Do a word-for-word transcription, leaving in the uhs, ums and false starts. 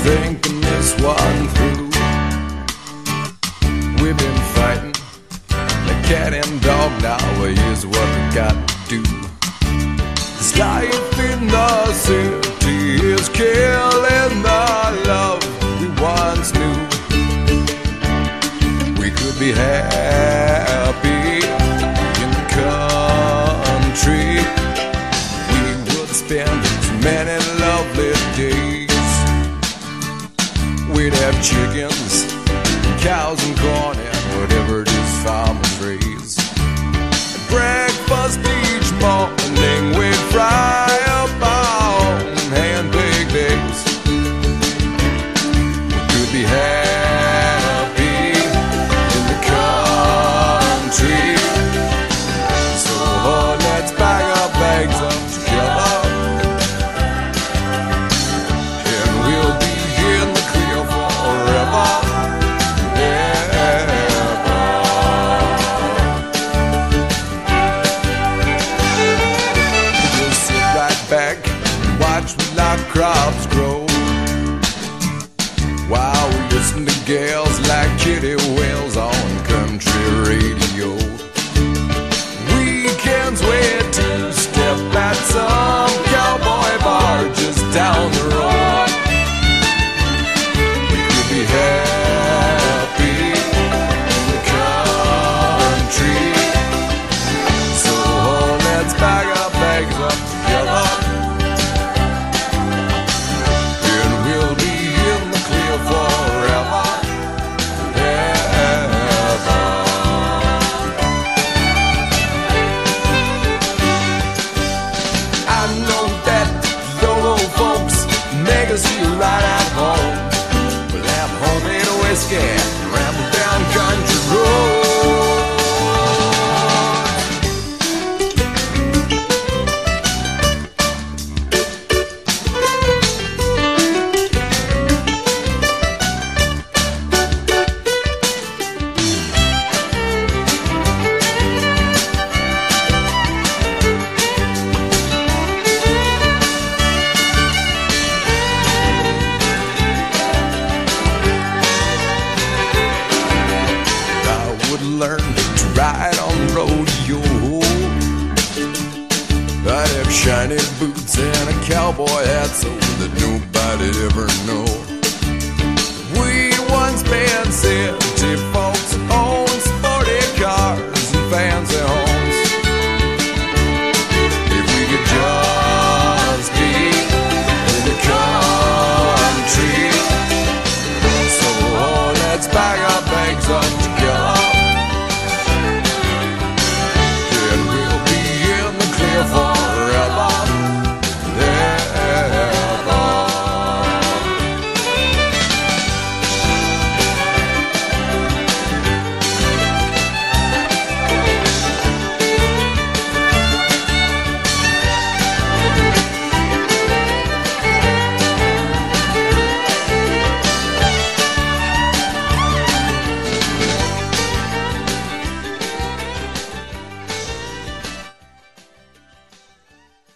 thinking this one through. We've been fighting the cat and dog, now here's what we got to do. This life in the city is killing the love we once knew. We could be happy in the country. We would spend many lovely days. We'd have chickens, cows and corn, and whatever it is farmers raise. At breakfast each morning we'd fry up our hand-baked eggs. We could be happy in the country. So oh, let's pack our bags up together, and we'll be in the clear forever. Back and watch our crops grow, while we listen to gals like Kitty Wells on country radio. Weekends we're two-step at some cowboy bar just down the road. We could be happy in the country. So oh, let's pack our bags up together, and we'll be in the clear forever, ever. I know that local folks make us feel right at home. We'll have homemade whiskey and ramble down country roads. Learn to ride on the rodeo. I'd have shiny boots and a cowboy hat so that nobody'd ever know.